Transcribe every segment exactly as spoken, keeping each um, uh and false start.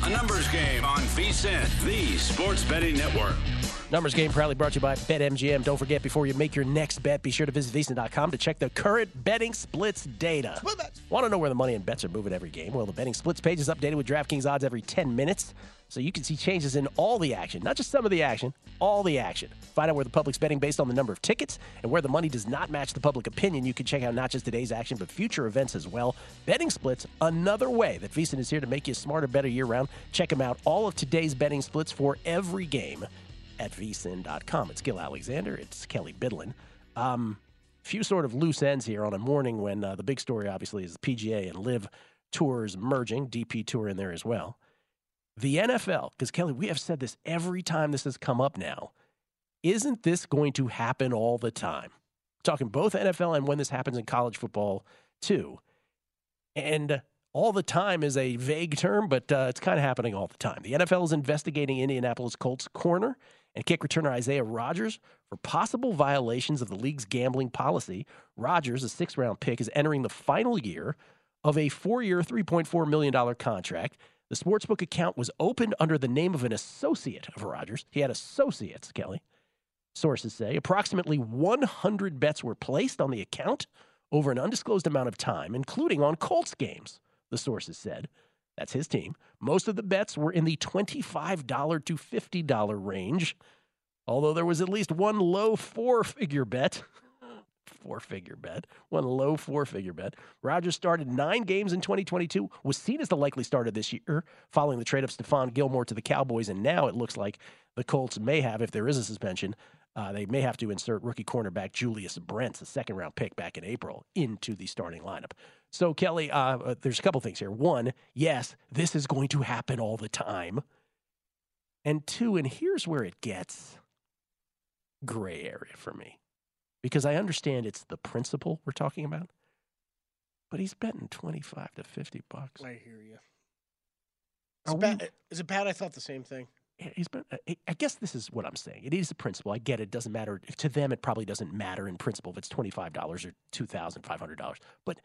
A numbers game on VSiN, the sports betting network. Numbers game proudly brought to you by BetMGM. Don't forget, before you make your next bet, be sure to visit VSiN dot com to check the current betting splits data. Want to know where the money and bets are moving every game? Well, the betting splits page is updated with DraftKings odds every ten minutes, so you can see changes in all the action, not just some of the action, all the action. Find out where the public's betting based on the number of tickets, and where the money does not match the public opinion. You can check out not just today's action, but future events as well. Betting splits, another way that VSiN is here to make you smarter, better year-round. Check them out, all of today's betting splits for every game at V S I N dot com. It's Gil Alexander. It's Kelly Bidlin. Um, few sort of loose ends here on a morning when uh, the big story, obviously, is the P G A and Live Tours merging. D P Tour in there as well. The N F L, because, Kelly, we have said this every time this has come up now. Isn't this going to happen all the time? I'm talking both N F L and when this happens in college football, too. And all the time is a vague term, but uh, it's kind of happening all the time. The N F L is investigating Indianapolis Colts corner and kick returner Isaiah Rodgers for possible violations of the league's gambling policy. Rodgers, a sixth-round pick, is entering the final year of a four-year, three point four million dollars contract. The sportsbook account was opened under the name of an associate of Rodgers. He had associates, Kelly. Sources say approximately one hundred bets were placed on the account over an undisclosed amount of time, including on Colts games, the sources said. That's his team. Most of the bets were in the twenty-five dollars to fifty dollars range, although there was at least one low four-figure bet. Four-figure bet. One low four-figure bet. Rodgers started nine games in twenty twenty-two, was seen as the likely starter this year, following the trade of Stephon Gilmore to the Cowboys, and now it looks like the Colts may have, if there is a suspension, uh, they may have to insert rookie cornerback Julius Brents, a second-round pick back in April, into the starting lineup. So, Kelly, uh, uh, there's a couple things here. One, yes, this is going to happen all the time. And two, and here's where it gets gray area for me. Because I understand it's the principle we're talking about, but he's betting twenty-five to fifty bucks. I hear you. Is it, bad? Is it bad? I thought the same thing. He's been, I guess this is what I'm saying. It is a principle. I get it. It doesn't matter. To them, it probably doesn't matter in principle if it's twenty-five dollars or two thousand five hundred dollars. But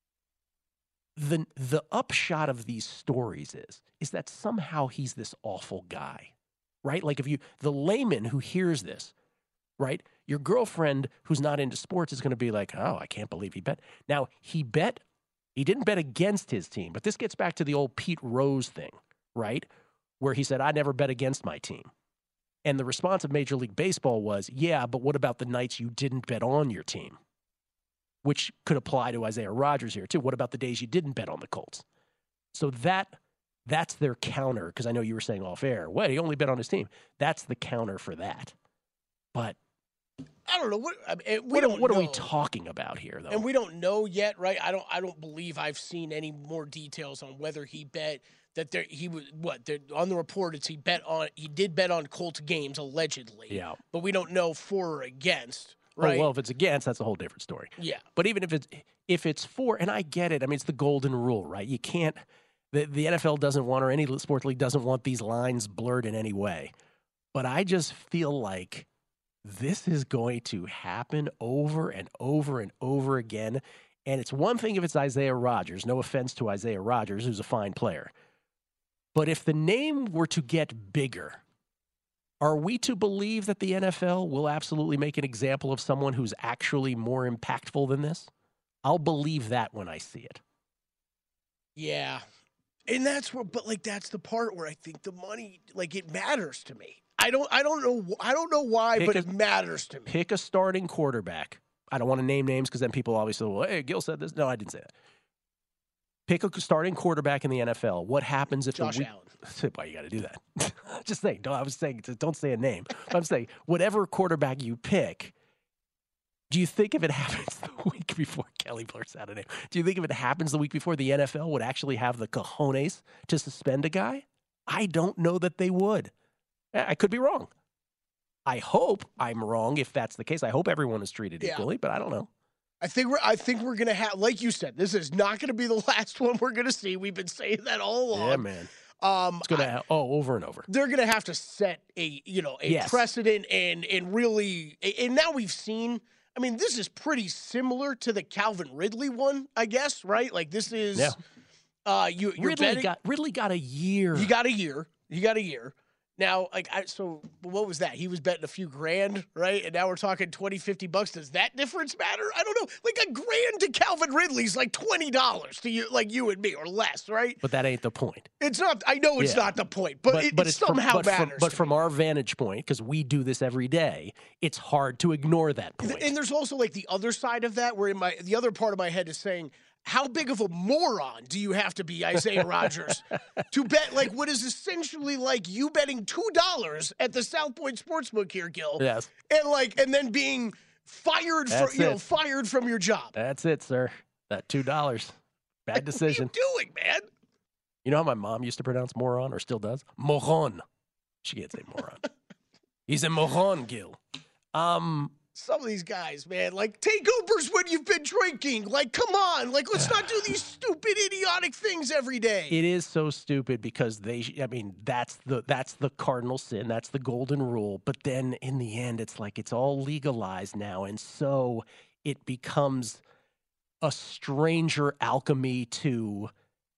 the the upshot of these stories is, is that somehow he's this awful guy, right? Like if you, the layman who hears this, right? Your girlfriend who's not into sports is going to be like, oh, I can't believe he bet. Now, he bet, he didn't bet against his team, but this gets back to the old Pete Rose thing, right? Where he said, I never bet against my team. And the response of Major League Baseball was, yeah, but what about the nights you didn't bet on your team? Which could apply to Isaiah Rodgers here, too. What about the days you didn't bet on the Colts? So that that's their counter, because I know you were saying off air, well, he only bet on his team. That's the counter for that. But I don't know what I mean, we what, don't what know. are we talking about here, though? And we don't know yet, right? I don't. I don't believe I've seen any more details on whether he bet that there. He was what there, on the report. It's he bet on. He did bet on Colts games allegedly. Yeah, but we don't know for or against. Right? Oh, well, if it's against, that's a whole different story. Yeah. But even if it's if it's for, and I get it. I mean, it's the golden rule, right? You can't. The the N F L doesn't want, or any sports league doesn't want these lines blurred in any way. But I just feel like this is going to happen over and over and over again. And it's one thing if it's Isaiah Rodgers. No offense to Isaiah Rodgers, who's a fine player. But if the name were to get bigger, are we to believe that the N F L will absolutely make an example of someone who's actually more impactful than this? I'll believe that when I see it. Yeah. And that's where, but like, that's the part where I think the money, like, it matters to me. I don't, I don't know, I don't know why, pick but a, it matters to me. Pick a starting quarterback. I don't want to name names because then people always say, well, hey, Gil said this. No, I didn't say that. Pick a starting quarterback in the N F L. What happens if Josh the week... Allen? Why you got to do that? Just saying. Don't, I was saying, don't say a name. I'm saying whatever quarterback you pick. Do you think if it happens the week before, Kelly blurts out a name, do you think if it happens the week before, the N F L would actually have the cojones to suspend a guy? I don't know that they would. I could be wrong. I hope I'm wrong if that's the case. I hope everyone is treated yeah. equally, but I don't know. I think we're. I think we're gonna have, like you said, this is not gonna be the last one we're gonna see. We've been saying that all along. Yeah, man. Um, it's gonna ha- oh over and over. They're gonna have to set a you know a yes. precedent and and really and now we've seen. I mean, this is pretty similar to the Calvin Ridley one, I guess, right? Like this is. Yeah. Uh, you you're Ridley betting, got Ridley got a year. He got a year. He got a year. Now, like, I, so what was that? He was betting a few grand, right? And now we're talking twenty, fifty bucks. Does that difference matter? I don't know. Like a grand to Calvin Ridley's like twenty dollars to you, like you and me, or less, right? But that ain't the point. It's not. I know it's Yeah. not the point, but, But, it, but it it's somehow from, but matters. From, but to from me. our vantage point, because we do this every day, it's hard to ignore that point. And there's also like the other side of that, where in my the other part of my head is saying, how big of a moron do you have to be, Isaiah Rodgers, to bet like what is essentially like you betting two dollars at the South Point Sportsbook here, Gil? Yes. And like and then being fired That's from you it. know fired from your job. That's it, sir. That two dollars. Bad decision. What are you doing, man? You know how my mom used to pronounce moron, or still does? Moron. She can't say moron. He's a moron, Gil. Um. Some of these guys, man, like take Ubers when you've been drinking. Like, come on, like let's not do these stupid, idiotic things every day. It is so stupid because they, I mean, that's the that's the cardinal sin. That's the golden rule. But then in the end, it's like it's all legalized now. And so it becomes a stranger alchemy to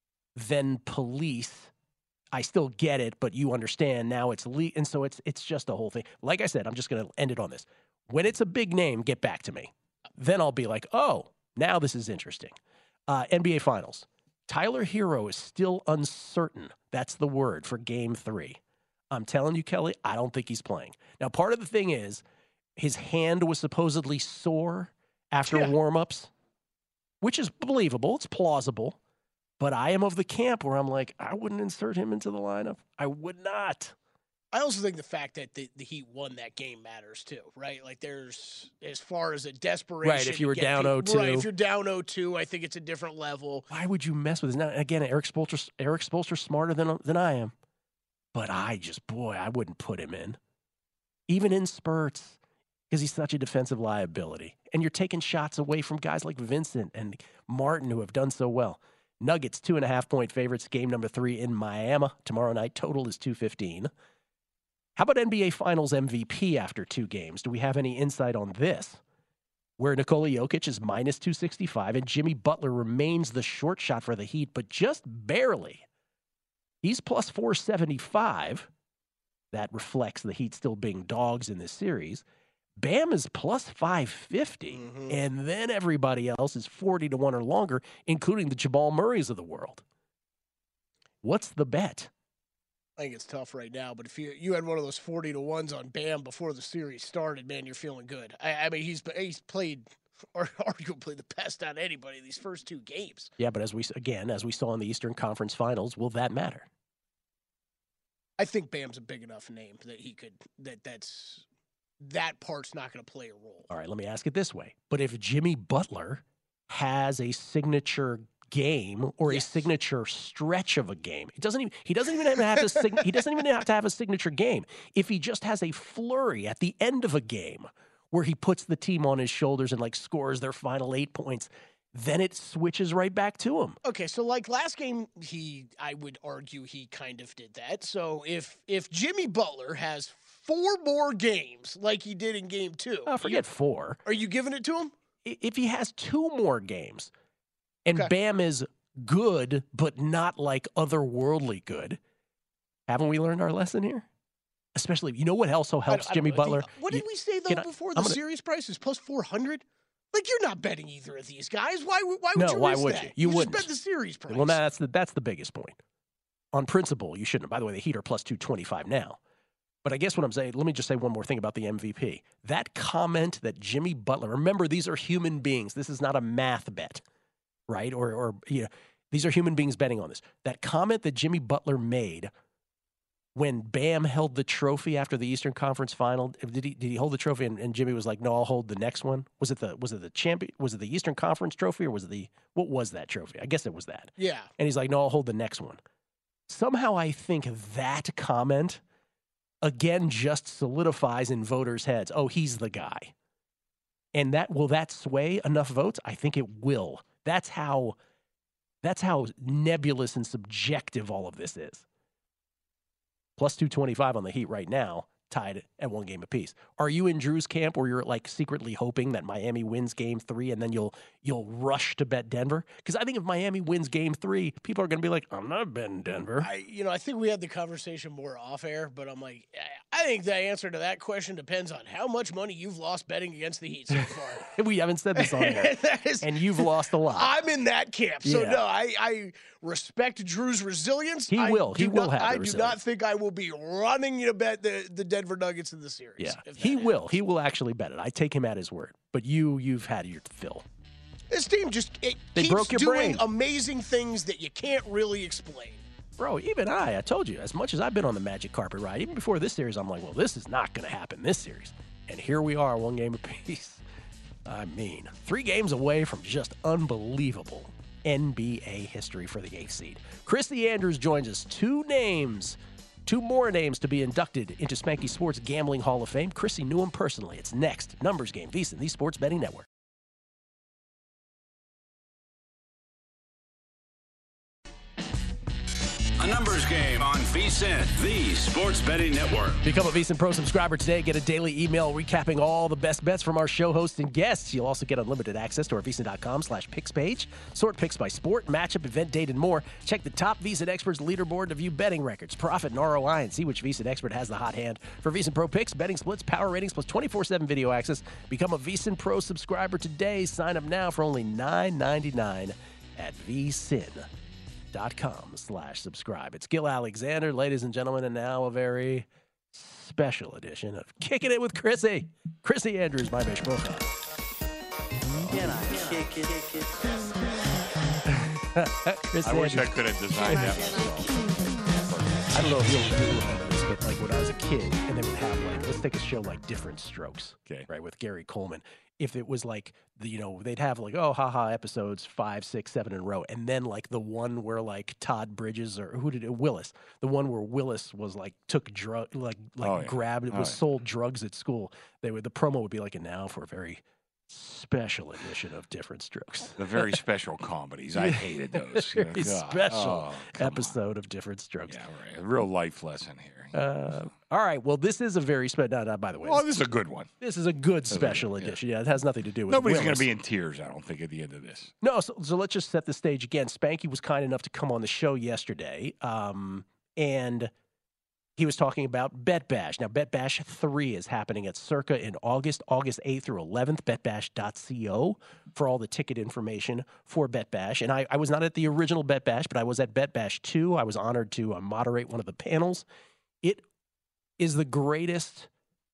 then police. I still get it, but you understand now it's le- and so it's it's just a whole thing. Like I said, I'm just going to end it on this. When it's a big name, get back to me. Then I'll be like, oh, now this is interesting. Uh, N B A Finals. Tyler Hero is still uncertain. That's the word for game three. I'm telling you, Kelly, I don't think he's playing. Now, part of the thing is his hand was supposedly sore after Yeah. warm-ups, which is believable. It's plausible. But I am of the camp where I'm like, I wouldn't insert him into the lineup. I would not. I also think the fact that the, the Heat won that game matters too, right? Like there's, as far as a desperation. Right, if you were to get down people- oh two. Right, if you're down oh two, I think it's a different level. Why would you mess with this? Now, again, Eric Spoelstra, Eric Spoelstra's smarter than than I am, but I just, boy, I wouldn't put him in, even in spurts, because he's such a defensive liability. And you're taking shots away from guys like Vincent and Martin who have done so well. Nuggets two and a half point favorites, game number three in Miami tomorrow night. Total is two fifteen. How about N B A Finals M V P after two games? Do we have any insight on this? Where Nikola Jokic is minus two sixty-five and Jimmy Butler remains the short shot for the Heat, but just barely. He's plus four seventy-five. That reflects the Heat still being dogs in this series. Bam is plus five fifty, Mm-hmm. and then everybody else is forty to one or longer, including the Jamal Murrays of the world. What's the bet? I think it's tough right now, but if you you had one of those forty to ones on Bam before the series started, man, you're feeling good. I, I mean, he's he's played or arguably the best out of anybody these first two games. Yeah, but as we again, as we saw in the Eastern Conference Finals, will that matter? I think Bam's a big enough name that he could that that's that part's not going to play a role. All right, let me ask it this way. But if Jimmy Butler has a signature game or Yes. a signature stretch of a game, he doesn't even he doesn't even have to have a sig- he doesn't even have to have a signature game. If he just has a flurry at the end of a game where he puts the team on his shoulders and like scores their final eight points, then it switches right back to him. Okay, so like last game, he I would argue he kind of did that. So if if Jimmy Butler has four more games like he did in game two, Oh, forget four. are you giving it to him? I- If he has two more games and Okay. Bam is good, but not like otherworldly good, haven't we learned our lesson here? Especially, you know what also I- helps I don't Jimmy know. Butler? The- what did You- we say though can I- before? I'm The gonna- series price is plus four hundred. Like you're not betting either of these guys. Why? would- Why would No, you why risk would that? you? You just wouldn't. bet the series price. Well, that's the that's the biggest point. On principle, you shouldn't. By the way, the Heat are plus two twenty-five now. But I guess what I'm saying, let me just say one more thing about the M V P. That comment that Jimmy Butler, remember, these are human beings. This is not a math bet, right? Or, or you know, these are human beings betting on this. That comment that Jimmy Butler made when Bam held the trophy after the Eastern Conference Final, did he did he hold the trophy and, and Jimmy was like, "No, I'll hold the next one"? Was it the was it the champion? Was it the Eastern Conference trophy or was it the what was that trophy? I guess it was that. Yeah. And he's like, "No, I'll hold the next one." Somehow I think that comment again just solidifies in voters' heads, "Oh, he's the guy." And that will that sway enough votes? I think it will. That's how that's how nebulous and subjective all of this is. Plus two twenty-five on the Heat right now. tied at one game apiece. Are you in Drew's camp where you're like secretly hoping that Miami wins game three and then you'll you'll rush to bet Denver? Because I think if Miami wins game three, people are going to be like, I'm not betting Denver. I, you know, I think we had the conversation more off air, but I'm like, I think the answer to that question depends on how much money you've lost betting against the Heat so far. We haven't said this on air. is, and you've lost a lot. I'm in that camp. So, yeah. no, I, I respect Drew's resilience. He I will. He will not, have I the do not think I will be running to bet the, the Denver Nuggets in the series. Yeah, he happens. will. He will actually bet it. I take him at his word. But you, you've had your fill. This team just it they keeps broke your doing brain. amazing things that you can't really explain. Bro, even I, I told you, as much as I've been on the Magic carpet ride, even before this series, I'm like, well, this is not going to happen this series. And here we are, one game apiece. I mean, three games away from just unbelievable N B A history for the eighth seed. Chrissy Andrews joins us. Two names, two more names to be inducted into Spanky Sports Gambling Hall of Fame. Chrissy knew him personally. It's next. Numbers Game, VSiN, the Sports Betting Network. A numbers game on VSiN, the Sports Betting Network. Become a VSiN Pro subscriber today. Get a daily email recapping all the best bets from our show hosts and guests. You'll also get unlimited access to our VSiN.com slash picks page. Sort picks by sport, matchup, event, date, and more. Check the top VSiN experts leaderboard to view betting records, profit, and R O I, and see which VSiN expert has the hot hand. For VSiN Pro picks, betting splits, power ratings, plus twenty-four seven video access. Become a VSiN Pro subscriber today. Sign up now for only nine ninety-nine at VSiN. Dot com slash subscribe. It's Gil Alexander, ladies and gentlemen, and now a very special edition of Kicking It with Chrissy. Chrissy Andrews, my best profile. Can I kick it? Chrissy I wish Andrews. I could have designed that. I don't know if you'll do this, but like when I was a kid, and they would have like, let's take a show like Different Strokes, Okay. right, with Gary Coleman. If it was like the, you know, they'd have like, oh, haha, episodes five, six, seven in a row, and then like the one where like Todd Bridges or who did it, Willis, the one where Willis was like took drug, like like Oh, yeah. grabbed, it Oh, was yeah. sold drugs at school. They would the promo would be like, and now for a very special edition of Different Strokes. The very special comedies. I hated those. You know, Very God. special Oh, come episode of Different Strokes. on. Yeah, right. A real life lesson here. Uh, all right. Well, this is a very special. No, no, by the way, Well, this is a good one. this is a good is a special good- yeah. edition. Yeah, it has nothing to do with Nobody's going Willis. to be in tears, I don't think, at the end of this. No, so, so let's just set the stage again. Spanky was kind enough to come on the show yesterday, um, and he was talking about Bet Bash. Now, Bet Bash three is happening at Circa in August, August eighth through eleventh, bet bash dot co for all the ticket information for Bet Bash. And I, I was not at the original Bet Bash, but I was at Bet Bash two. I was honored to uh, moderate one of the panels. It is the greatest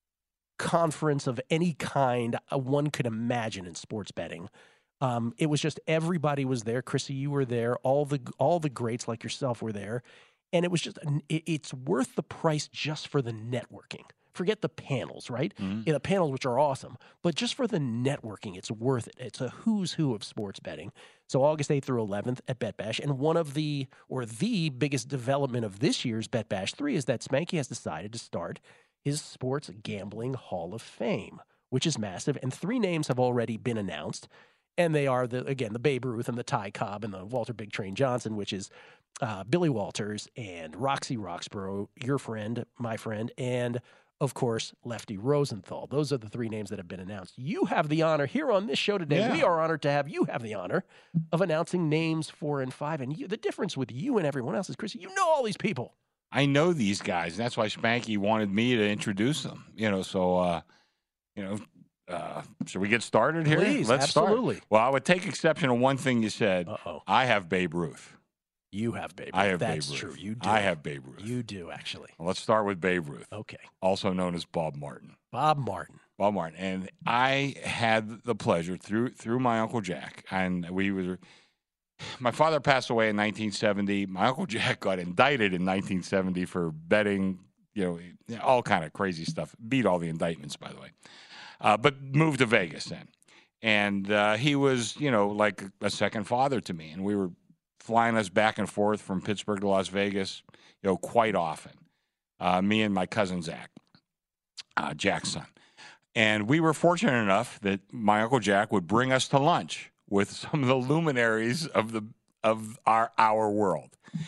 conference of any kind uh, one could imagine in sports betting. Um, it was just everybody was there. Chrissy, you were there. All the all the greats like yourself were there, and it was just it, it's worth the price just for the networking. Forget the panels, right? Mm-hmm. Yeah, the panels, which are awesome, but just for the networking, it's worth it. It's a who's who of sports betting. So August eighth through eleventh at Bet Bash, and one of the or the biggest development of this year's Bet Bash three is that Spanky has decided to start his Sports Gambling Hall of Fame, which is massive, and three names have already been announced. And they are, the again, the Babe Ruth and the Ty Cobb and the Walter Big Train Johnson, which is uh, Billy Walters and Roxy Roxborough, your friend, my friend, and, of course, Lefty Rosenthal. Those are the three names that have been announced. You have the honor here on this show today. Yeah. We are honored to have you have the honor of announcing names four and five. And you, the difference with you and everyone else is, Chris, you know all these people. I know these guys. And that's why Spanky wanted me to introduce them. You know, so, uh, you know, uh, should we get started here? Please, Let's absolutely. start. Well, I would take exception to one thing you said. Uh-oh. I have Babe Ruth. You have Babe Ruth. I have That's Babe true. Ruth. You do. I have Babe Ruth. You do, actually. Well, let's start with Babe Ruth, Okay. also known as Bob Martin. Bob Martin. Bob Martin. And I had the pleasure through through my Uncle Jack, and we were. My father passed away in nineteen seventy. My Uncle Jack got indicted in nineteen seventy for betting, you know, all kind of crazy stuff. Beat all the indictments, by the way. Uh, but moved to Vegas then. And uh, he was, you know, like a second father to me. And we were flying us back and forth from Pittsburgh to Las Vegas, you know, quite often. Uh, me and my cousin Zach, uh, Jack's son. And we were fortunate enough that my Uncle Jack would bring us to lunch with some of the luminaries of the of our our world.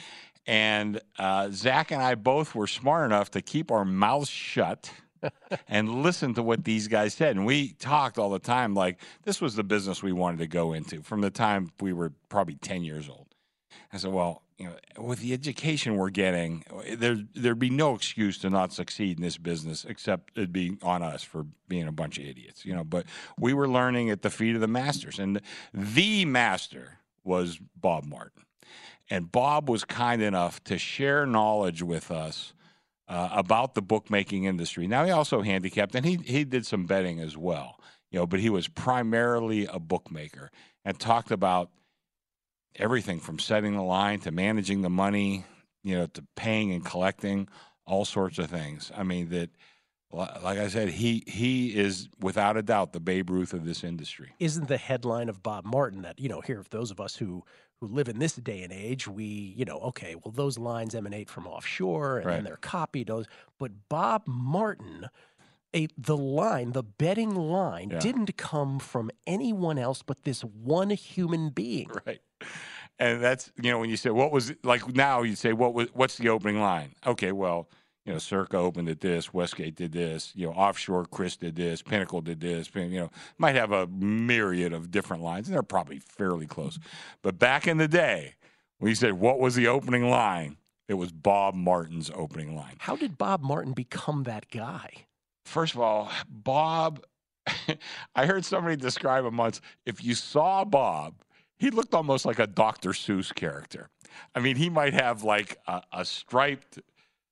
And uh, Zach and I both were smart enough to keep our mouths shut and listen to what these guys said. And we talked all the time like this was the business we wanted to go into from the time we were probably ten years old. I said, well, you know, with the education we're getting, there, there'd be no excuse to not succeed in this business except it'd be on us for being a bunch of idiots, you know. But we were learning at the feet of the masters. And the master was Bob Martin. And Bob was kind enough to share knowledge with us Uh, about the bookmaking industry. Now, he also handicapped, and he he did some betting as well, you know, but he was primarily a bookmaker and talked about everything from setting the line to managing the money, you know, to paying and collecting, all sorts of things. I mean, that, like I said, he he is without a doubt the Babe Ruth of this industry. Isn't the headline of Bob Martin that, you know, here, for those of us who who live in this day and age, we, you know, okay, well, those lines emanate from offshore and Right. then they're copied. Those, but Bob Martin, a the line, the betting line, Yeah. didn't come from anyone else but this one human being. Right. And that's, you know, when you say, what was, like now you say, what was, what's the opening line? Okay, well, you know, Circa opened at this, Westgate did this, you know, offshore Chris did this, Pinnacle did this, you know, might have a myriad of different lines, and they're probably fairly close. But back in the day, when you said, what was the opening line? It was Bob Martin's opening line. How did Bob Martin become that guy? First of all, Bob, I heard somebody describe him once. If you saw Bob, he looked almost like a Doctor Seuss character. I mean, he might have like a, a striped,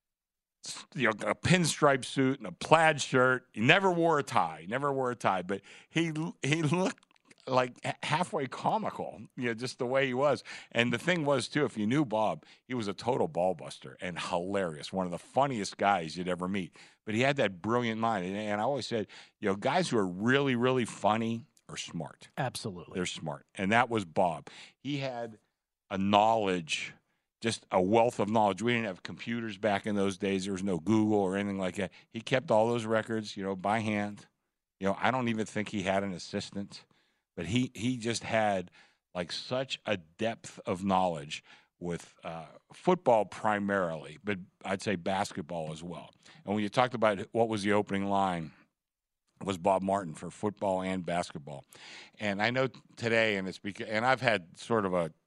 you know, a pinstripe suit and a plaid shirt. He never wore a tie, never wore a tie, but he he looked like halfway comical, you know, just the way he was. And the thing was, too, if you knew Bob, he was a total ball buster and hilarious, one of the funniest guys you'd ever meet. But he had that brilliant mind. And, and I always said, you know, guys who are really, really funny are smart. Absolutely. They're smart. And that was Bob. He had a knowledge, just a wealth of knowledge. We didn't have computers back in those days. There was no Google or anything like that. He kept all those records, you know, by hand. You know, I don't even think he had an assistant. But he, he just had like such a depth of knowledge with uh, football primarily, but I'd say basketball as well. And when you talked about what was the opening line, it was Bob Martin for football and basketball. And I know today, and it's because, and I've had sort of a,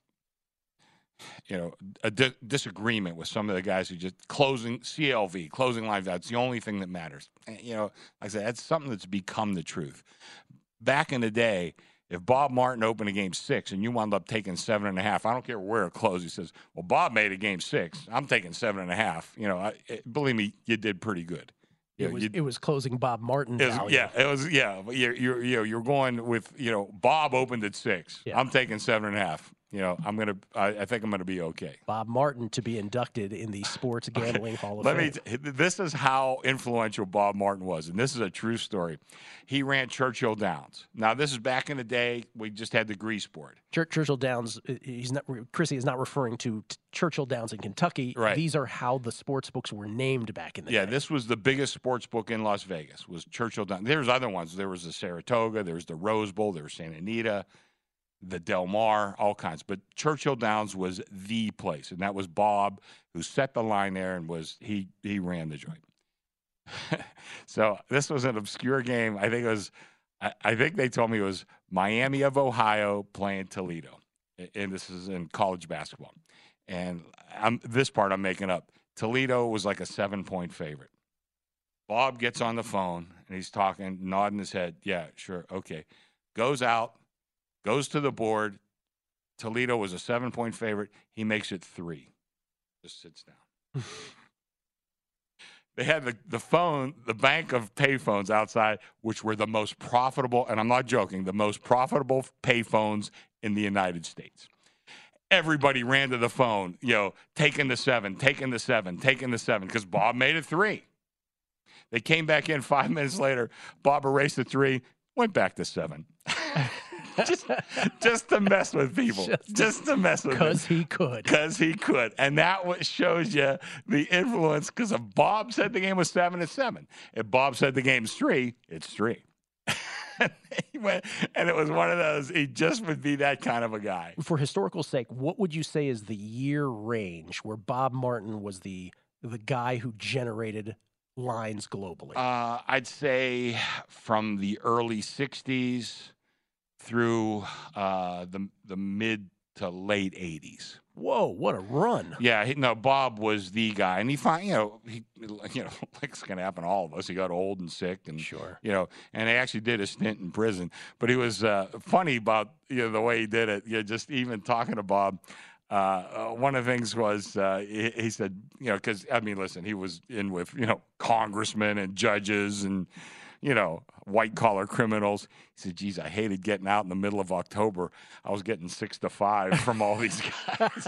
you know, a di- disagreement with some of the guys who just closing C L V, closing lines. That's the only thing that matters. And, you know, like I said, that's something that's become the truth. Back in the day, if Bob Martin opened a game six and you wound up taking seven and a half, I don't care where it closed. He says, well, Bob made a game six. I'm taking seven and a half. You know, I, it, believe me, you did pretty good. You It know, was you, it was closing Bob Martin it was, value. yeah, it was, yeah. You're, you're, you know, you're going with, you know, Bob opened at six. Yeah. I'm taking seven and a half. You know, I'm going to, I think I'm going to be okay. Bob Martin to be inducted in the Sports Gambling Hall of Let Fame. me. T- this is how influential Bob Martin was, and this is a true story. He ran Churchill Downs. Now, this is back in the day. We just had the grease board. Chur- Churchill Downs. uh, He's not. Chrissy is not referring to t- Churchill Downs in Kentucky. Right. These are how the sports books were named back in the Yeah, day. this was the biggest sports book in Las Vegas. Was Churchill Downs? There's other ones. There was the Saratoga. There was the Rose Bowl. There was Santa Anita, the Del Mar, all kinds. But Churchill Downs was the place, and that was Bob who set the line there and was he he ran the joint. So this was an obscure game. I think it was. I, I think they told me it was Miami of Ohio playing Toledo, and this is in college basketball. And I'm this part I'm making up. Toledo was like a seven-point favorite. Bob gets on the phone and he's talking, nodding his head. Yeah, sure, okay. Goes out. Goes to the board. Toledo was a seven-point favorite. He makes it three. Just sits down. They had the, the phone, the bank of payphones outside, which were the most profitable, and I'm not joking, the most profitable payphones in the United States. Everybody ran to the phone, you know, taking the seven, taking the seven, taking the seven, because Bob made it three. They came back in five minutes later. Bob erased the three, went back to seven. just, just to mess with people. Just, just to mess with them. Because he could. Because he could. And that what shows you the influence. Because if Bob said the game was seven, it's seven. If Bob said the game's three, it's three. and, he went, and it was one of those, he just would be that kind of a guy. For historical sake, what would you say is the year range where Bob Martin was the the guy who generated lines globally? Uh, I'd say from the early sixties through uh, the the mid to late eighties. Whoa, what a run. Yeah, he, no, Bob was the guy. And he find, you know, he, you know, like it's going to happen to all of us. He got old and sick and, sure. you know, and he actually did a stint in prison. But he was uh, funny about, you know, the way he did it. You know, just even talking to Bob, uh, uh, one of the things was uh, he, he said, you know, because, I mean, listen, he was in with, you know, congressmen and judges and, you know, white-collar criminals. He said, geez, I hated getting out in the middle of October. I was getting six to five from all these guys.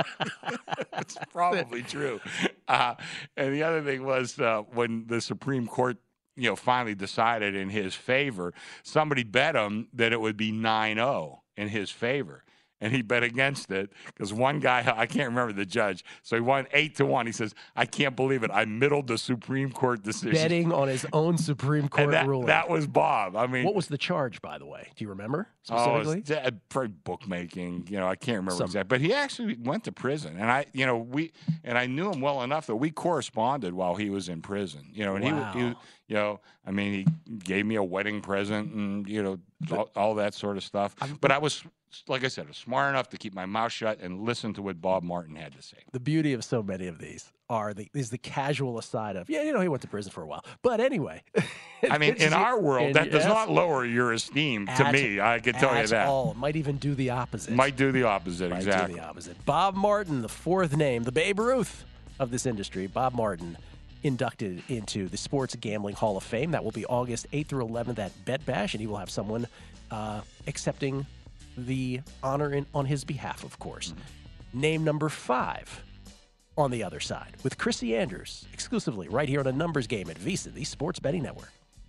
It's probably true. Uh, and the other thing was uh, when the Supreme Court, you know, finally decided in his favor, somebody bet him that it would be nine oh in his favor. And he bet against it because one guy, I can't remember the judge, so he won eight to one. He says, I can't believe it. I middled the Supreme Court decision. Betting on his own Supreme Court and that, ruling. That was Bob. I mean, what was the charge, by the way? Do you remember oh, specifically? Oh, probably bookmaking. You know, I can't remember Some. exactly. But he actually went to prison. And I, you know, we, and I knew him well enough that we corresponded while he was in prison. You know, and wow. he, he, you know, I mean, he gave me a wedding present and, you know, all, all that sort of stuff. I'm, but I was, like I said, I was smart enough to keep my mouth shut and listen to what Bob Martin had to say. The beauty of so many of these are the is the casual aside of, yeah, you know, he went to prison for a while. But anyway. I mean, in our world, and that does yes, not lower your esteem to at, me. I can tell you that. All. It might even do the opposite. Might do the opposite, might exactly. do the opposite. Bob Martin, the fourth name, the Babe Ruth of this industry. Bob Martin, inducted into the Sports Gambling Hall of Fame. That will be August eighth through eleventh at Bet Bash, and he will have someone uh, accepting the honor in, on his behalf, of course. Mm-hmm. Name number five on the other side with Chrissy Andrews, exclusively right here on a numbers game at VSiN, the Sports Betting Network.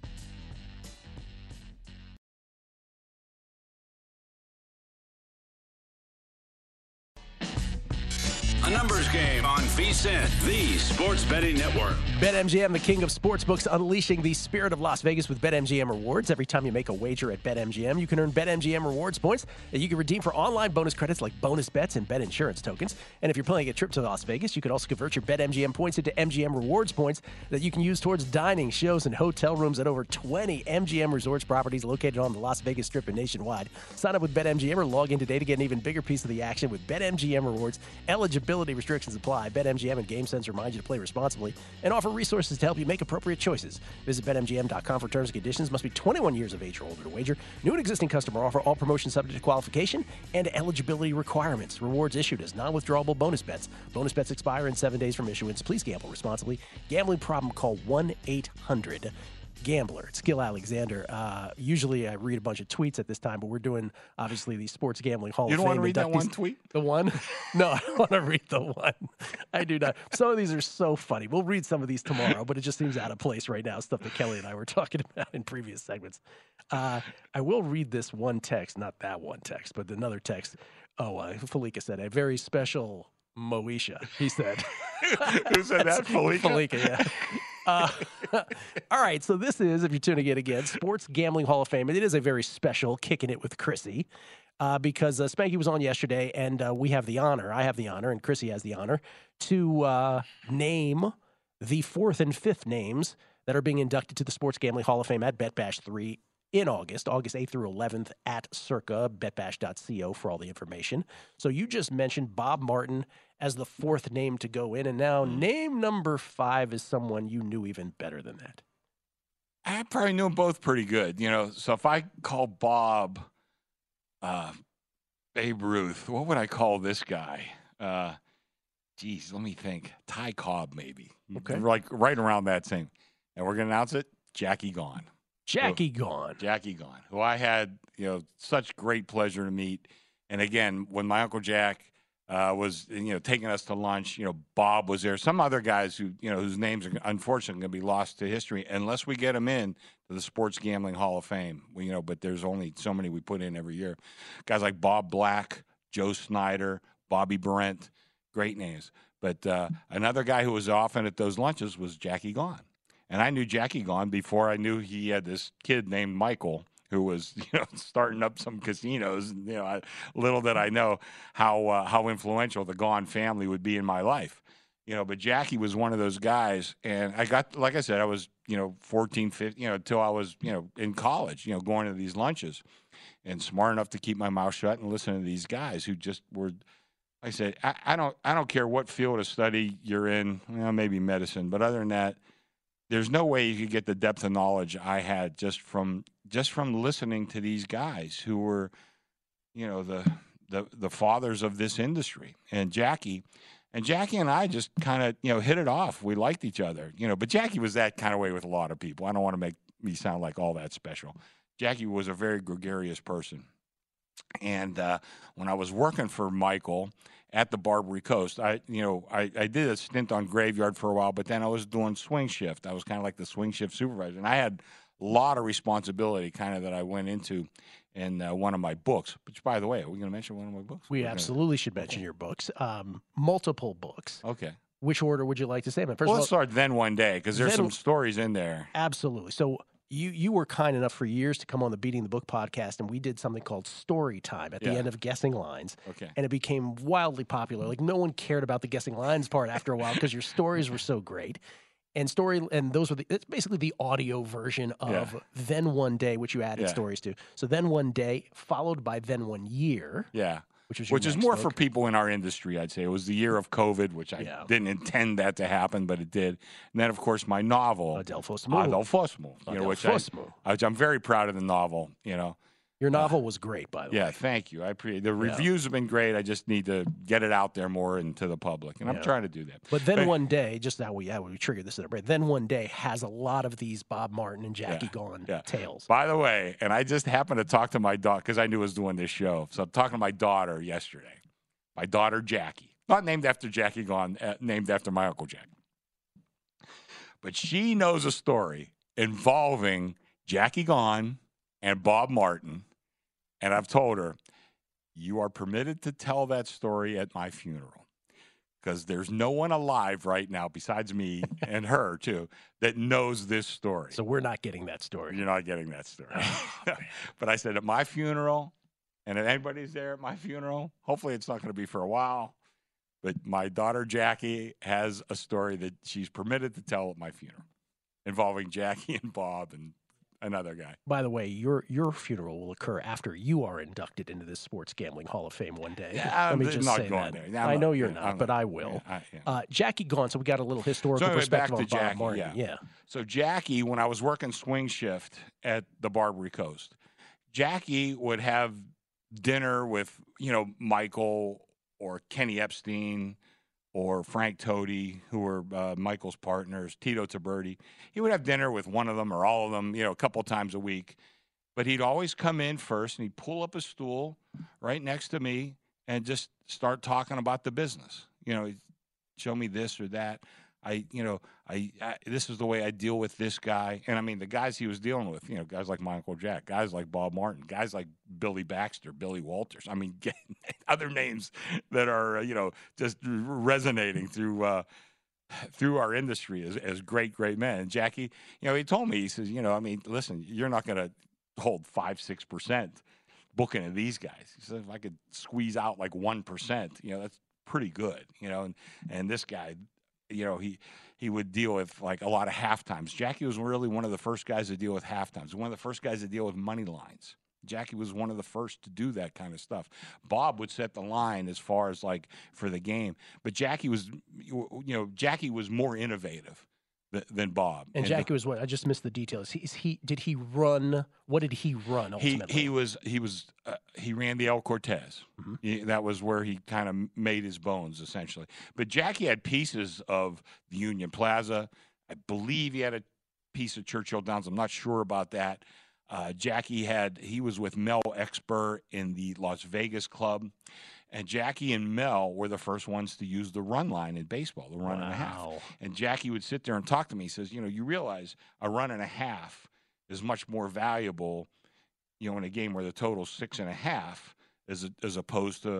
A numbers game on VSiN, the Sports Betting Network. BetMGM, the king of sportsbooks, unleashing the spirit of Las Vegas with BetMGM rewards. Every time you make a wager at BetMGM, you can earn BetMGM rewards points that you can redeem for online bonus credits like bonus bets and bet insurance tokens. And if you're planning a trip to Las Vegas, you can also convert your BetMGM points into M G M rewards points that you can use towards dining, shows, and hotel rooms at over twenty M G M resorts properties located on the Las Vegas Strip and nationwide. Sign up with BetMGM or log in today to get an even bigger piece of the action with BetMGM rewards. Eligibility restrictions apply. BetMGM and GameSense remind you to play responsibly and offer resources to help you make appropriate choices. Visit Bet M G M dot com for terms and conditions. Must be twenty-one years of age or older to wager. New and existing customer offer. All promotions subject to qualification and eligibility requirements. Rewards issued as non-withdrawable bonus bets. Bonus bets expire in seven days from issuance. Please gamble responsibly. Gambling problem? Call one eight hundred Gambler. It's Gil Alexander. Uh, usually I read a bunch of tweets at this time, but we're doing, obviously, the Sports Gambling Hall you of Fame. Fame. You don't want to read inductees. that one tweet? The one? No, I don't want to read the one. I do not. Some of these are so funny. We'll read some of these tomorrow, but it just seems out of place right now, stuff that Kelly and I were talking about in previous segments. Uh, I will read this one text, not that one text, but another text. Oh, uh, Falika said, a very special Moesha, he said. Who said that? Falika? Falika, yeah. Uh, all right, so this is, if you're tuning in again, Sports Gambling Hall of Fame. And it is a very special Kicking It with Chrissy uh, because uh, Spanky was on yesterday, and uh, we have the honor, I have the honor, and Chrissy has the honor, to uh, name the fourth and fifth names that are being inducted to the Sports Gambling Hall of Fame at Bet Bash three in August, August eighth through eleventh at Circa, bet bash dot co for all the information. So you just mentioned Bob Martin as the fourth name to go in, and now name number five is someone you knew even better than that. I probably knew them both pretty good, you know. So if I call Bob uh, Babe Ruth, what would I call this guy? Uh, geez, let me think. Ty Cobb, maybe. Okay. Like right around that same. And we're going to announce it, Jackie Gone. Jackie who, Gone. Jackie Gone, who I had, you know, such great pleasure to meet. And again, when my Uncle Jack uh, was, you know, taking us to lunch, you know, Bob was there. Some other guys who, you know, whose names are unfortunately going to be lost to history unless we get them in to the Sports Gambling Hall of Fame. We, you know, but there's only so many we put in every year. Guys like Bob Black, Joe Snyder, Bobby Brent, great names. But uh, another guy who was often at those lunches was Jackie Gone. And I knew Jackie Gone before I knew he had this kid named Michael who was, you know, starting up some casinos. And, you know, I, little did I know how uh, how influential the Gone family would be in my life. You know, but Jackie was one of those guys, and I got, like I said, I was, you know, fourteen, fifteen, you know, until I was, you know, in college, you know, going to these lunches, and smart enough to keep my mouth shut and listen to these guys who just were. I said, I, I don't, I don't care what field of study you're in, well, maybe medicine, but other than that, there's no way you could get the depth of knowledge I had just from, just from listening to these guys who were, you know, the, the, the fathers of this industry. And Jackie. And Jackie and I just kind of, you know, hit it off. We liked each other, you know, but Jackie was that kind of way with a lot of people. I don't want to make me sound like all that special. Jackie was a very gregarious person. And uh, when I was working for Michael at the Barbary Coast, I, you know, I, I did a stint on Graveyard for a while, but then I was doing swing shift. I was kind of like the swing shift supervisor. And I had a lot of responsibility kind of that I went into in uh, one of my books, which, by the way, are we going to mention one of my books? We We're absolutely gonna... should mention your books. Um, multiple books. Okay. Which order would you like to say them? First well, of all, let's start Then One Day, because there's then, some stories in there. Absolutely. So you you were kind enough for years to come on the Beating the Book podcast, and we did something called Story Time at the Yeah. end of Guessing Lines. Okay. And it became wildly popular. Like, no one cared about the Guessing Lines part after a while because your stories were so great. And story, and those were the, it's basically the audio version of Yeah. Then One Day, which you added Yeah. stories to. So Then One Day, followed by Then One Year, Yeah. which was your Which is next more book. for people in our industry, I'd say. It was the year of COVID, which I Yeah. didn't intend that to happen, but it did. And then, of course, my novel, Adelphos Mu. Adelphos Mu, you know, which I, Adelphos Mu. I, I'm very proud of the novel, you know. Your novel was great, by the Yeah, way. thank you. I appreciate the reviews have been great. I just need to get it out there more into the public, and I'm Yeah. trying to do that. But Then One Day, just how we, how we triggered this in a break, Then One Day has a lot of these Bob Martin and Jackie Yeah, Gone yeah. tales. By the way, and I just happened to talk to my daughter because I knew I was doing this show. So I'm talking to my daughter yesterday. My daughter, Jackie. Not named after Jackie Gone, uh, named after my Uncle Jack. But she knows a story involving Jackie Gone and Bob Martin. And I've told her, you are permitted to tell that story at my funeral. Because there's no one alive right now besides me and her, too, that knows this story. So we're not getting that story. You're not getting that story. Oh, But I said, at my funeral, and if anybody's there at my funeral, hopefully it's not going to be for a while, but my daughter Jackie has a story that she's permitted to tell at my funeral involving Jackie and Bob and another guy. By the way, your your funeral will occur after you are inducted into the Sports Gambling Hall of Fame one day. Yeah, Let me I'm just not say going that. there. I'm I know not- you're yeah, not, I'm but not- I will. yeah, I- yeah. Uh, Jackie Gone, so we got a little historical So anyway, back perspective to on Bob Jackie, Martin. yeah. yeah. So Jackie, when I was working swing shift at the Barbary Coast, Jackie would have dinner with, you know, Michael or Kenny Epstein or Frank Toady, who were uh, Michael's partners, Tito Taberti. He would have dinner with one of them or all of them, you know, a couple times a week. But he'd always come in first and he'd pull up a stool right next to me and just start talking about the business. You know, he'd show me this or that. I, you know, I, I this is the way I deal with this guy. And I mean, the guys he was dealing with, you know, guys like my Uncle Jack, guys like Bob Martin, guys like Billy Baxter, Billy Walters. I mean, other names that are, uh, you know, just resonating through uh, through our industry as, as great, great men. And Jackie, you know, he told me, he says, you know, I mean, listen, you're not going to hold five, six percent booking of these guys. He said, if I could squeeze out like one percent, you know, that's pretty good, you know, and, and this guy, you know, he he would deal with like a lot of half times. Jackie was really one of the first guys to deal with half times, one of the first guys to deal with money lines. Jackie was one of the first to do that kind of stuff. Bob would set the line as far as like for the game, but Jackie was, you know, Jackie was more innovative th- than Bob. And, and Jackie was what? I just missed the details. He, is he did he run? What did he run ultimately? He he was he was uh, he ran the El Cortez. Mm-hmm. He, that was where he kind of made his bones essentially. But Jackie had pieces of the Union Plaza. I believe he had a piece of Churchill Downs. I'm not sure about that. Uh, Jackie had he was with Mel Exper in the Las Vegas club. And Jackie and Mel were the first ones to use the run line in baseball, the run wow. and a half. And Jackie would sit there and talk to me. He says, you know, you realize a run and a half is much more valuable, you know, in a game where the total's six and a half as, a, as opposed to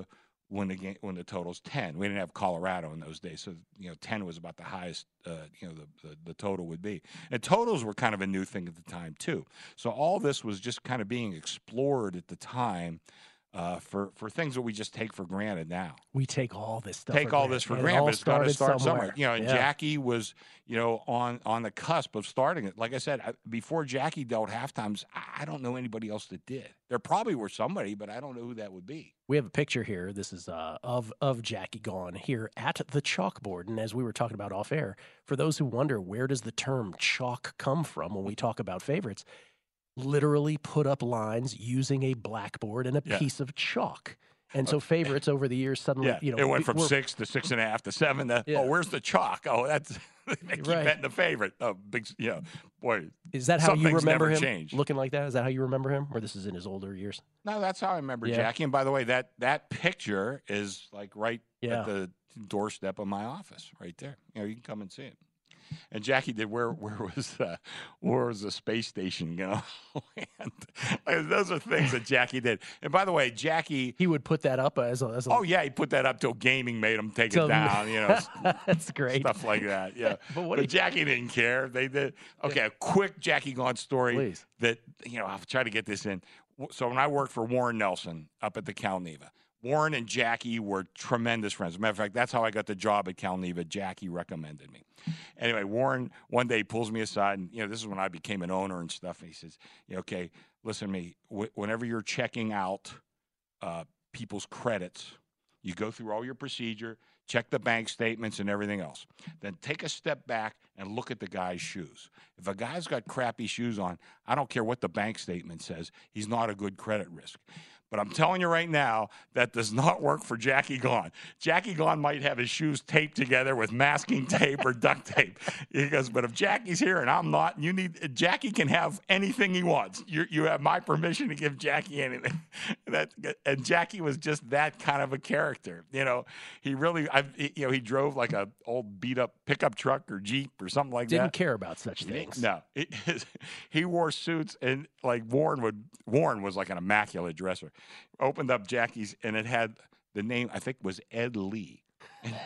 when the game, when the total's ten. We didn't have Colorado in those days, so you know ten was about the highest uh, you know the, the the total would be. And totals were kind of a new thing at the time too. So all this was just kind of being explored at the time. Uh, for, for things that we just take for granted now. We take all this stuff. Take for all granted. this for And it granted, all but it's got to started start somewhere. somewhere. You know, and Yeah. Jackie was, you know, on on the cusp of starting it. Like I said, I, before Jackie dealt halftimes, I, I don't know anybody else that did. There probably were somebody, but I don't know who that would be. We have a picture here. This is uh, of of Jackie Gone here at the chalkboard. And as we were talking about off air, for those who wonder where does the term chalk come from when we talk about favorites, literally put up lines using a blackboard and a Yeah. piece of chalk. And so favorites over the years suddenly, Yeah, you know, it went from were- six to six and a half to seven. To, Yeah. Oh, where's the chalk? Oh, that's they keep Right. betting the favorite. Oh, big, you know, boy. Is that how some you things remember never him? change. Looking like that? Is that how you remember him? Or this is in his older years? No, that's how I remember Yeah. Jackie. And by the way, that that picture is like right Yeah. at the doorstep of my office, right there. You know, you can come and see it. And Jackie did where where was the where was the space station going to land? Like, those are things that Jackie did. And by the way, Jackie. He would put that up as a. As a Oh yeah, he put that up till gaming made him take Till- it down. You know, That's great. stuff like that. Yeah, But what but do you- Jackie didn't care. They did. Okay, a quick Jackie Gaunt story. Please. That you know, I'll try to get this in. So when I worked for Warren Nelson up at the Calneva, Warren and Jackie were tremendous friends. As a matter of fact, that's how I got the job at Calneva. Jackie recommended me. Anyway, Warren one day pulls me aside, and you know, this is when I became an owner and stuff. And he says, "Yeah, okay, listen to me. Wh- whenever you're checking out uh, people's credits, you go through all your procedure, check the bank statements and everything else. Then take a step back and look at the guy's shoes. If a guy's got crappy shoes on, I don't care what the bank statement says, he's not a good credit risk." But I'm telling you right now, that does not work for Jackie Gaunt. Jackie Gaunt might have his shoes taped together with masking tape or duct tape. He goes, but if Jackie's here and I'm not, you need Jackie can have anything he wants. You you have my permission to give Jackie anything. That and Jackie was just that kind of a character. You know, he really, I you know, he drove like a old beat up pickup truck or Jeep or something like Didn't that. care about such things. No, it, he wore suits, and like Warren would. Warren was like an immaculate dresser. Opened up Jackie's, and it had the name. I think was Ed Lee. And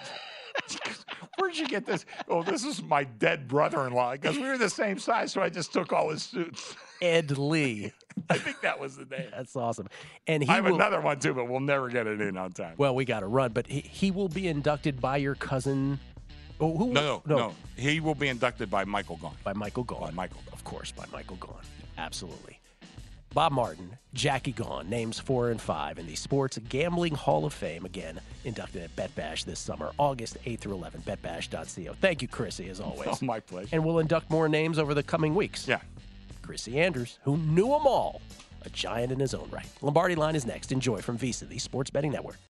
where'd you get this? Oh, this is my dead brother-in-law because we were the same size, so I just took all his suits. Ed Lee. I think that was the name. That's awesome. And he I have will, another one too, but we'll never get it in on time. Well, we got to run, but he, he will be inducted by your cousin. Oh, who? no, no, no, He will be inducted by Michael Gaunt. By Michael Gaunt. By Michael. Of course, by Michael Gaunt. Absolutely. Bob Martin, Jackie Gaunt, names four and five in the Sports Gambling Hall of Fame. Again, inducted at Bet Bash this summer, August eighth through eleventh, bet bash dot co. Thank you, Chrissy, as always. Oh, my pleasure. And we'll induct more names over the coming weeks. Yeah. Chrissy Andrews, who knew them all, a giant in his own right. Lombardi Line is next. Enjoy from Visa, the Sports Betting Network.